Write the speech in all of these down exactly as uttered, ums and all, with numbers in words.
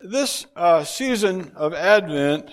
This uh, season of Advent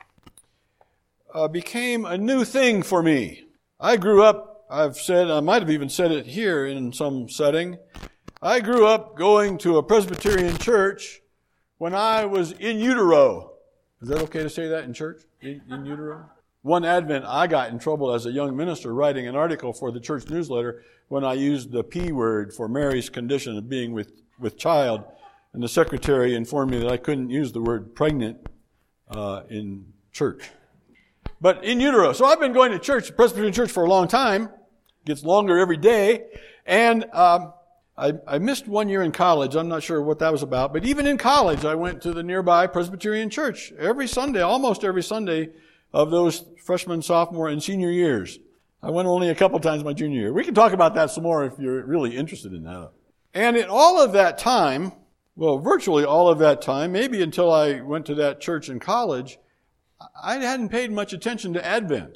uh, became a new thing for me. I grew up, I've said, I might have even said it here in some setting, I grew up going to a Presbyterian church when I was in utero. Is that okay to say that in church? In, in utero? One Advent, I got in trouble as a young minister writing an article for the church newsletter when I used the P word for Mary's condition of being with, with child. And the secretary informed me that I couldn't use the word pregnant uh, in church. But in utero. So I've been going to church, Presbyterian church, for a long time. It gets longer every day. And um, I, I missed one year in college. I'm not sure what that was about. But even in college, I went to the nearby Presbyterian church every Sunday, almost every Sunday of those freshman, sophomore, and senior years. I went only a couple times my junior year. We can talk about that some more if you're really interested in that. And in all of that time, well, virtually all of that time, maybe until I went to that church in college, I hadn't paid much attention to Advent.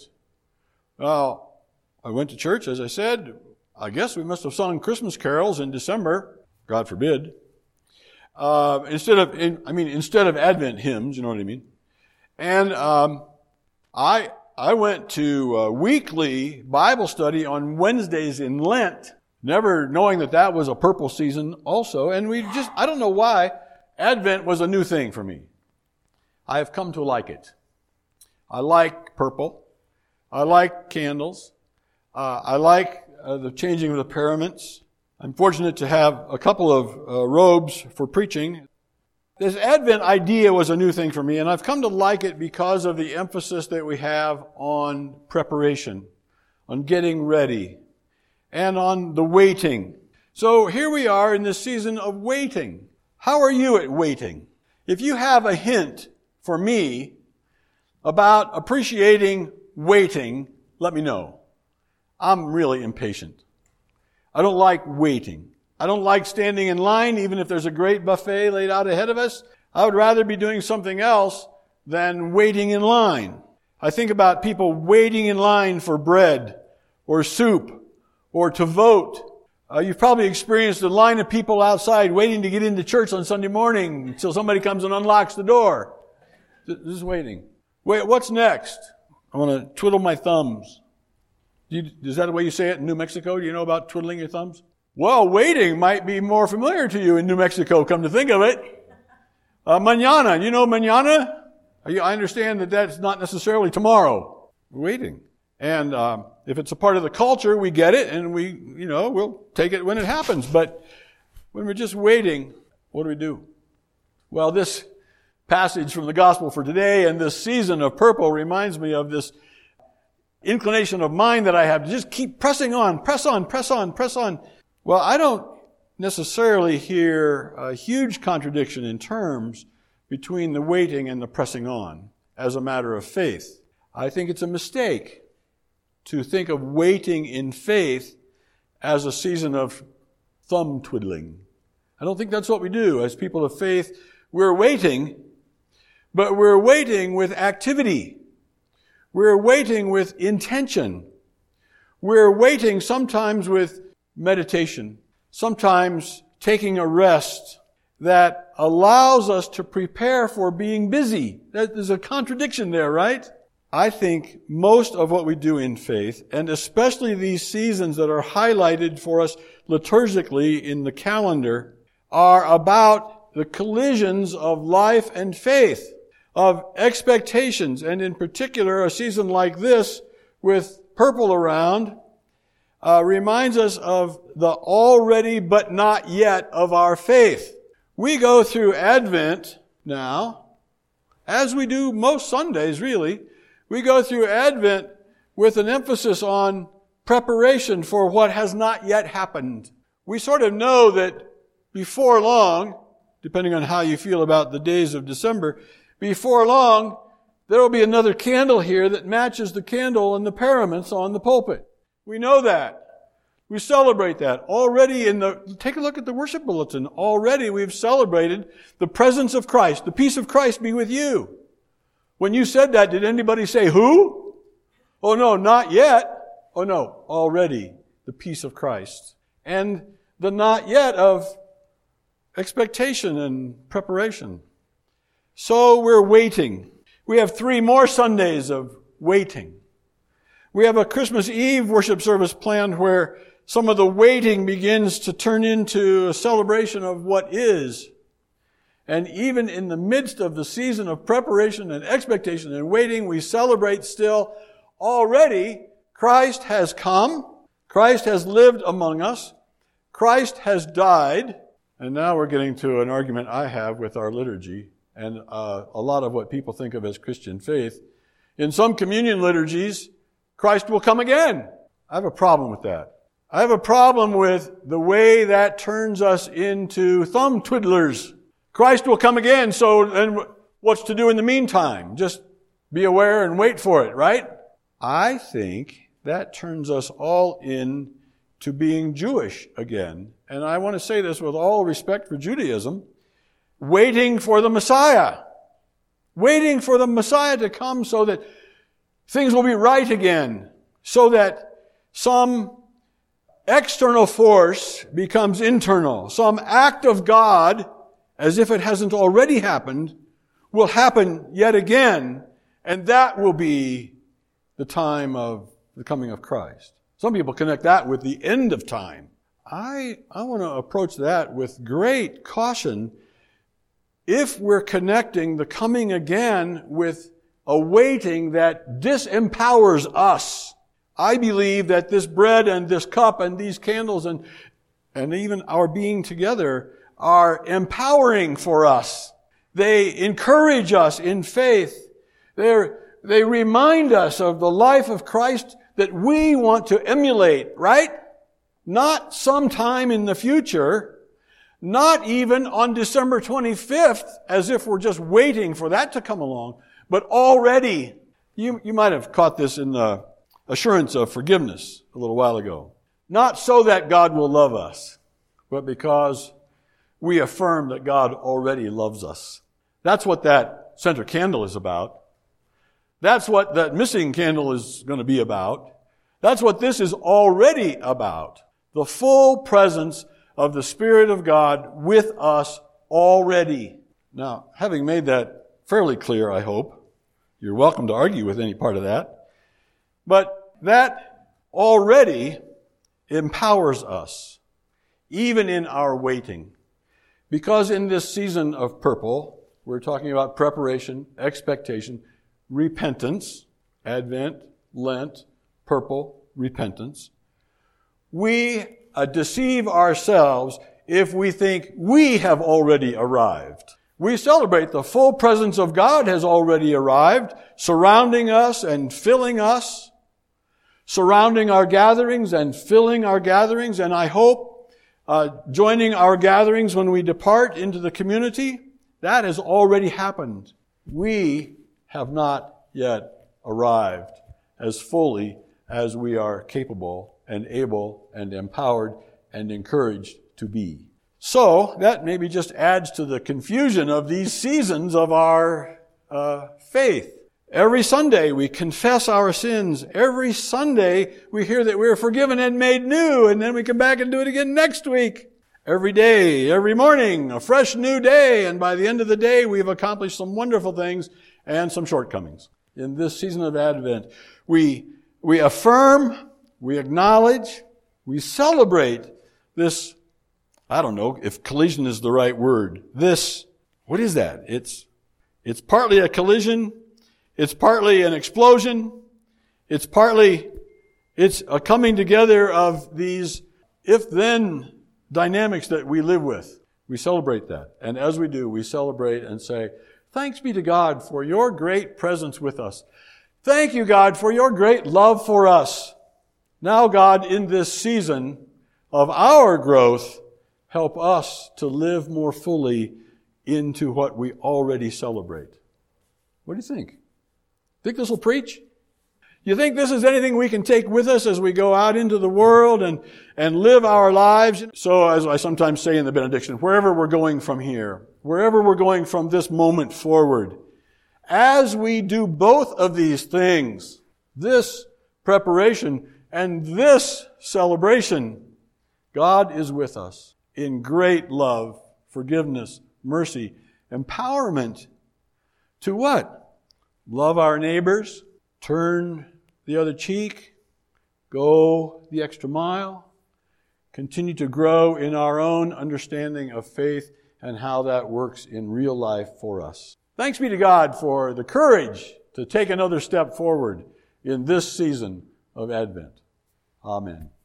Well, I went to church, as I said. I guess we must have sung Christmas carols in December, God forbid. Uh, instead of, in, I mean, instead of Advent hymns, you know what I mean? And um, I I went to a weekly Bible study on Wednesdays in Lent, never knowing that that was a purple season also. And we just, I don't know why, Advent was a new thing for me. I have come to like it. I like purple. I like candles. Uh, I like uh, the changing of the paraments. I'm fortunate to have a couple of uh, robes for preaching. This Advent idea was a new thing for me, and I've come to like it because of the emphasis that we have on preparation, on getting ready, and on the waiting. So here we are in this season of waiting. How are you at waiting? If you have a hint for me about appreciating waiting, let me know. I'm really impatient. I don't like waiting. I don't like standing in line, even if there's a great buffet laid out ahead of us. I would rather be doing something else than waiting in line. I think about people waiting in line for bread or soup or to vote. Uh, you've probably experienced a line of people outside waiting to get into church on Sunday morning until somebody comes and unlocks the door. Just waiting. Wait, what's next? I want to twiddle my thumbs. Do you, is that the way you say it in New Mexico? Do you know about twiddling your thumbs? Well, waiting might be more familiar to you in New Mexico, come to think of it. Uh, mañana. You know mañana? I understand that that's not necessarily tomorrow. We're waiting. And uh, if it's a part of the culture, we get it, and we, you know, we'll take it when it happens. But when we're just waiting, what do we do? Well, this passage from the gospel for today and this season of purple reminds me of this inclination of mind that I have to just keep pressing on, press on, press on, press on. Well, I don't necessarily hear a huge contradiction in terms between the waiting and the pressing on as a matter of faith. I think it's a mistake to think of waiting in faith as a season of thumb twiddling. I don't think that's what we do as people of faith. We're waiting, but we're waiting with activity. We're waiting with intention. We're waiting sometimes with meditation, sometimes taking a rest that allows us to prepare for being busy. There's a contradiction there, right? I think most of what we do in faith, and especially these seasons that are highlighted for us liturgically in the calendar, are about the collisions of life and faith, of expectations, and in particular a season like this with purple around, Uh, reminds us of the already but not yet of our faith. We go through Advent now, as we do most Sundays really, we go through Advent with an emphasis on preparation for what has not yet happened. We sort of know that before long, depending on how you feel about the days of December, before long, there will be another candle here that matches the candle and the paraments on the pulpit. We know that. We celebrate that. Already in the, take a look at the worship bulletin. Already we've celebrated the presence of Christ. The peace of Christ be with you. When you said that, did anybody say who? Oh no, not yet. Oh no, already the peace of Christ. And the not yet of expectation and preparation. So we're waiting. We have three more Sundays of waiting. We have a Christmas Eve worship service planned where some of the waiting begins to turn into a celebration of what is. And even in the midst of the season of preparation and expectation and waiting, we celebrate still. Already, Christ has come. Christ has lived among us. Christ has died. And now we're getting to an argument I have with our liturgy and uh, a lot of what people think of as Christian faith. In some communion liturgies, Christ will come again. I have a problem with that. I have a problem with the way that turns us into thumb twiddlers. Christ will come again, so then what's to do in the meantime? Just be aware and wait for it, right? I think that turns us all in to being Jewish again. And I want to say this with all respect for Judaism. Waiting for the Messiah. Waiting for the Messiah to come so that things will be right again. So that some external force becomes internal. Some act of God, as if it hasn't already happened, will happen yet again. And that will be the time of the coming of Christ. Some people connect that with the end of time. I, I want to approach that with great caution. If we're connecting the coming again with a waiting that disempowers us, I believe that this bread and this cup and these candles and, and even our being together are empowering for us. They encourage us in faith. They're, they remind us of the life of Christ that we want to emulate, right? Not sometime in the future, not even on December twenty-fifth, as if we're just waiting for that to come along, but already. You, you might have caught this in the assurance of forgiveness a little while ago. Not so that God will love us, but because we affirm that God already loves us. That's what that center candle is about. That's what that missing candle is going to be about. That's what this is already about. The full presence of the Spirit of God with us already. Now, having made that fairly clear, I hope, you're welcome to argue with any part of that. But that already empowers us, even in our waiting. Because in this season of purple, we're talking about preparation, expectation, repentance, Advent, Lent, purple, repentance. We uh, deceive ourselves if we think we have already arrived. We celebrate the full presence of God has already arrived, surrounding us and filling us, surrounding our gatherings and filling our gatherings, and I hope uh, joining our gatherings when we depart into the community. That has already happened. We have not yet arrived as fully as we are capable and able and empowered and encouraged to be. So that maybe just adds to the confusion of these seasons of our uh, faith. Every Sunday we confess our sins. Every Sunday we hear that we're forgiven and made new, and then we come back and do it again next week. Every day, every morning, a fresh new day, and by the end of the day we've accomplished some wonderful things and some shortcomings. In this season of Advent, we we affirm, we acknowledge, we celebrate this, I don't know if collision is the right word. This, what is that? It's, it's partly a collision. It's partly an explosion. It's partly, it's a coming together of these if-then dynamics that we live with. We celebrate that. And as we do, we celebrate and say, thanks be to God for your great presence with us. Thank you, God, for your great love for us. Now, God, in this season of our growth, help us to live more fully into what we already celebrate. What do you think? Think this will preach? You think this is anything we can take with us as we go out into the world and, and live our lives? So, as I sometimes say in the benediction, wherever we're going from here, wherever we're going from this moment forward, as we do both of these things, this preparation and this celebration, God is with us in great love, forgiveness, mercy, empowerment, to what? Love our neighbors, turn the other cheek, go the extra mile, continue to grow in our own understanding of faith and how that works in real life for us. Thanks be to God for the courage to take another step forward in this season of Advent. Amen.